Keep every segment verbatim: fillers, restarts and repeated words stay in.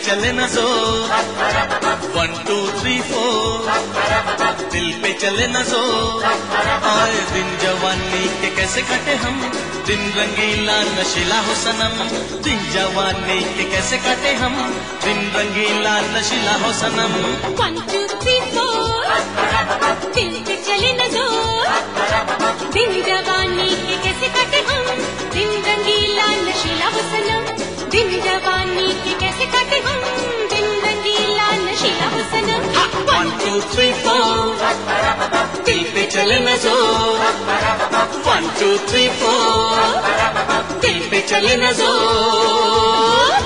चले न जोर, वन टू थ्री फोर, दिल पे चले न जोर। आए दिन जवानी के कैसे काटे हम, दिन रंगीला नशीला हो सनम। दिन जवानी के कैसे काटे हम, दिन रंगीला नशीला हो सनम। वन टू थ्री फोर, दिल पे चले न जोर, दिन जवानी के कैसे काटे हम, दिन रंगीला नशीला हो सनम। दिन जवानी के कैसे काटे हम, दिन रंगीला नशीला हो सनम। वन टू थ्री फोर, दिल पे चले न जोर, वन टू थ्री फोर, दिल पे चले न जोर।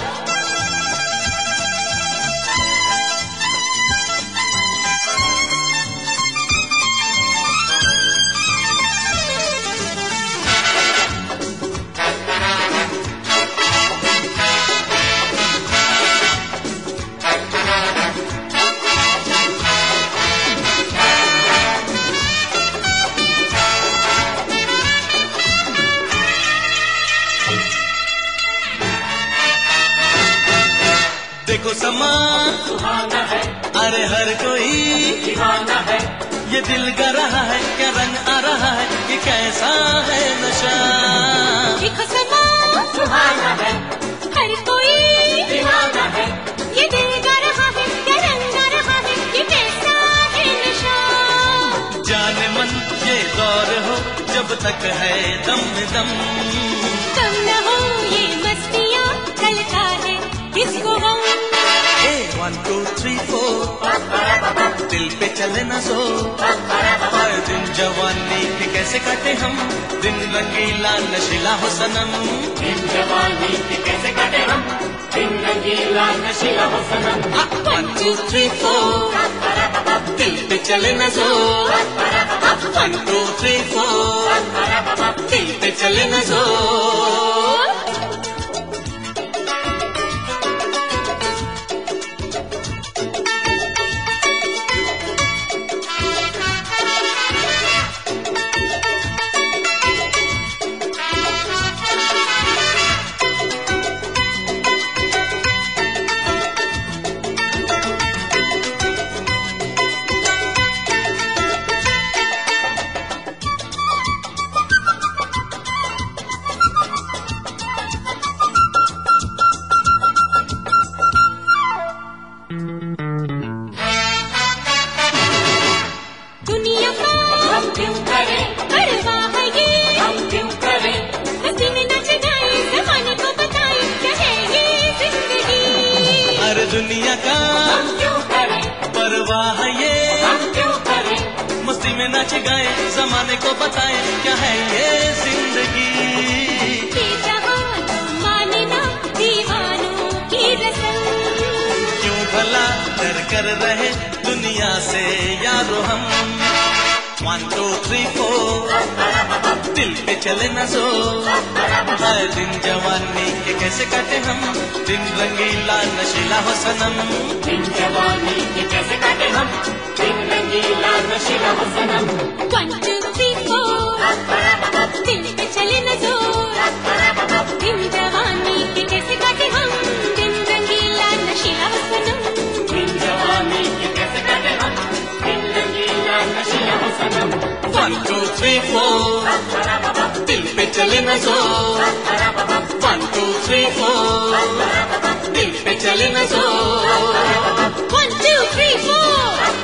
देखो समा सुहाना है, अरे हर कोई दीवाना है, ये दिल गा रहा है, क्या रंग आ रहा है, ये कैसा है नशा। देखो समा सुहाना है, हर कोई दीवाना है, ये दिल गा रहा है, क्या रंग आ रहा है, ये कैसा है नशा। जाने मन ये दौर हो जब तक है दम में दम, कम न हो ये मस्तियाँ, चलता है किसको हम। वन टू थ्री फोर, दिल पे चले न सो। हर दिन जवानी के कैसे काटे हम, दिन रंगीला नशीला हो सनम। दिन जवानी के कैसे काटे हम, दिन रंगीला नशीला हो सनम। वन टू थ्री फोर, दिल पे चले न सो। वन टू थ्री फोर, दिल पे चले न सो। दुनिया का हम क्यों करें, परवाह है ये, हम क्यों करें, हंसी में नच जाए, जमाने को बताए क्या है ये जिंदगी। अरे दुनिया का हम क्यों करें, परवाह ये, हम क्यों करें, मस्ती में नाच गाए, जमाने को बताए क्या है ये जिंदगी। ये जहां माने ना दीवानों की रसम, क्यों भला डर कर रहे दुनिया से यारो हम। वन टू थ्री फोर, दिल पे चले न सो। हर दिन जवानी के कैसे काटे हम, दिन रंगीला नशीला हो सनम। दिन जवानी के कैसे काटे हम, दिन रंगीला नशीला हो सनम। वन टू थ्री फोर, दिल पे चले न जोर, दिन जवानी के कैसे काटे हम, दिन रंगीला नशीला हो सनम। दिन जवानी के कैसे काटे हम, दिन रंगीला नशीला हो सनम। वन टू थ्री फोर, दिल पे चले न सो। वन टू थ्री फोर, दिल पे चले न सो। One two three four.